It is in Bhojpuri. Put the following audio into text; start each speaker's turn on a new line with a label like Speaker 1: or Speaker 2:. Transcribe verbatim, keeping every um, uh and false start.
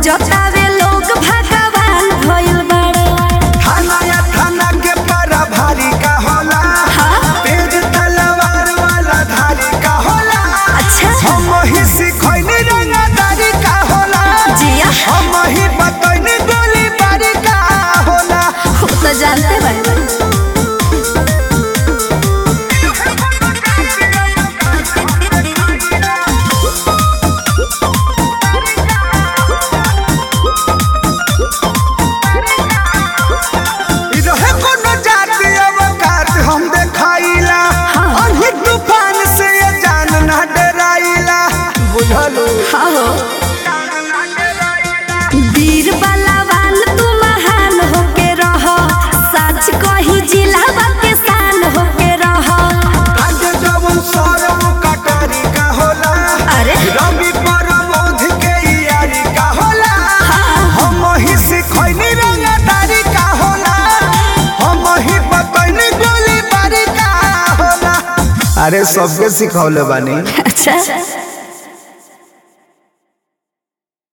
Speaker 1: पूजतावे लोग भगवान भइल बाड़े।
Speaker 2: थाना या थाना के पारा भारी का होला, तेज तलवार वाला धारी का होला।
Speaker 1: अच्छा
Speaker 2: हम ही सिखैनी रंगदारी का होला,
Speaker 1: जिया
Speaker 2: हम ही बतैनी गोली बारी का होला।
Speaker 1: वो तो जानते बाड़े। वीर बलवान तू महान होके रह, सच कही जिलावा के शान होके रह। अरे
Speaker 2: रवि परमोध के यारी का होला, हम ही सिखैनी रंगदारी का होला, हम ही बतैनी गोली बारी का होला। अरे सबके सिखौले बानी।
Speaker 1: अच्छा।